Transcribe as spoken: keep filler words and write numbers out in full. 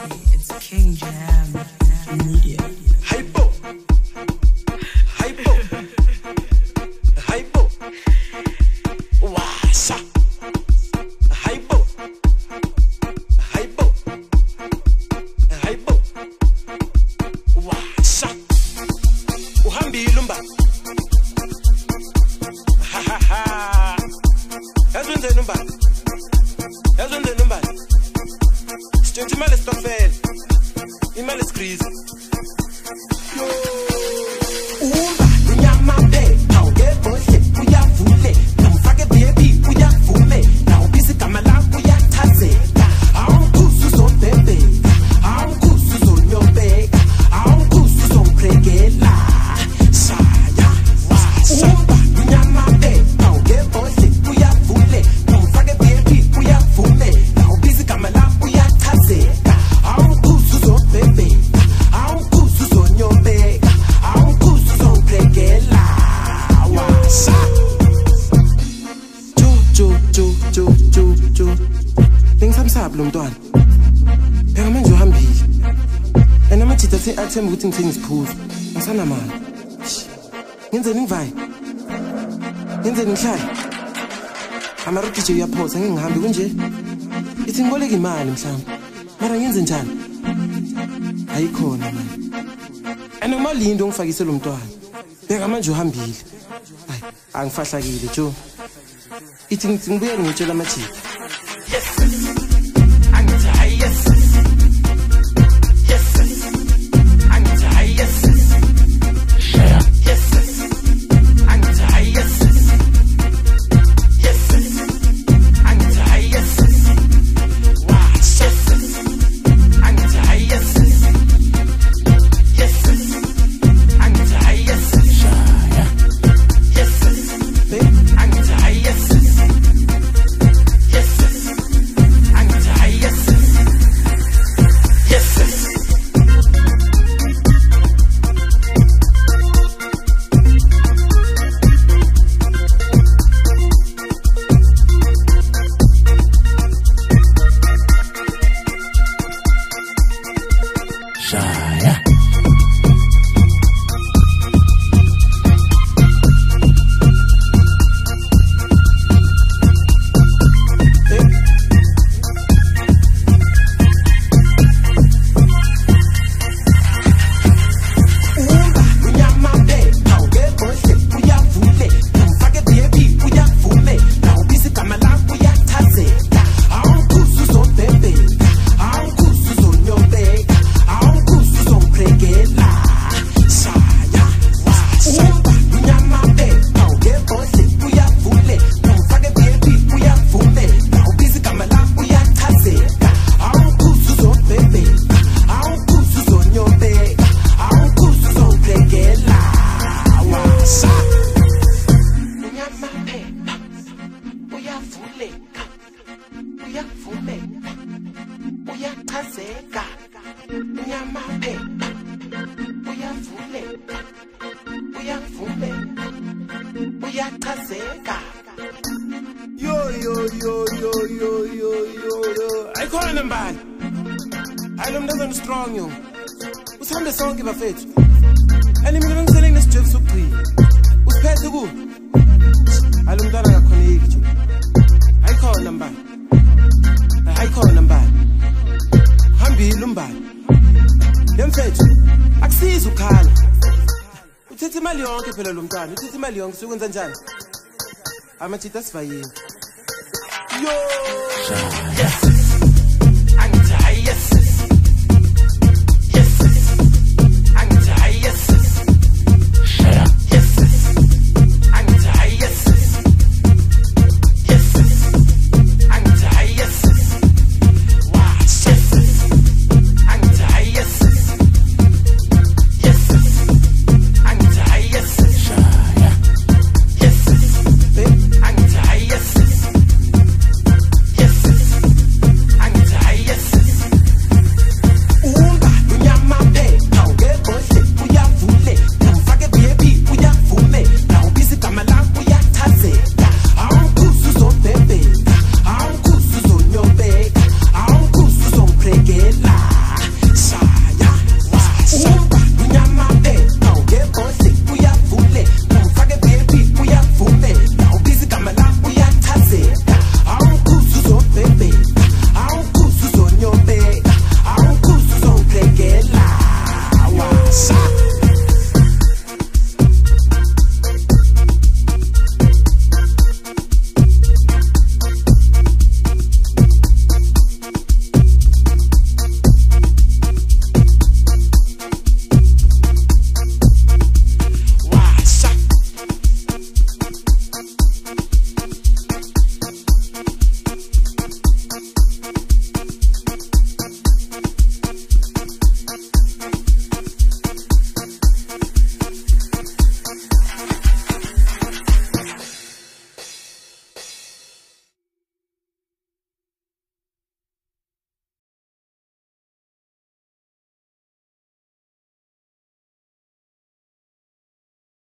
It's King Jam Media. Hypo, hypo, hypo. Wasa, hypo, hypo, hypo. Wasa, uhambile umba. Ha ha ha. Yazwenzeni umba. Yazwenzeni umba. Sitshontsha imali esitofela. Imali esicrease. Umba unyama phe awungebohle uyavule nomfake baby uyavume nawubisi igama lakho uyathazeka awungikhusi uzobhebheka awungikhusi uzonyobeka awungikhusi uzongibrekela shaya umba unyama phe awungebohle uyavule nomfake baby uyavume nawubisi igama lakho uyathazeka awungikhusi uzobhebheka awungikhusi uzonyobeka awungikhusi uzongibrekela wasa ju ju ju ju ju ju bengisamsaba lo mntwana phela manje uhambile and amajita athi athemba ukuthi ngithenge isiphuzo ngisanamali ngenzeni ngivaye ngenzeni ngihlale amarogi nje uyaphosa ngingihambi kunje ithi ngiboleka imali mhlawumbe mara ngenze njani ayikhona manje and ngimalindo ngifakise lo mntwana beka manje uhambile hayi angifahlakile jo ithi ngibuye ngitshela amajita uyachazeka unyama phe uyavule uyavule uyachazeka Yo yo yo yo yo yo yo yo. Ayikhona mbali. Hayi lo mntazana strong yo. Usambe sonke bafethu. Ani mina ngiseleng nesijwebu sokugcina. Usiphethe ku. Hayi lo mntana akakhoneki nje. Ayikhona mbali. Ayikhona mbali. Hambile umbali. Yemfethu. Akusiza ukhala. Uthethe imali yonke phela lo mntana. Uthethe imali yonke sokwenza njani? Amajita sivayini. Yo!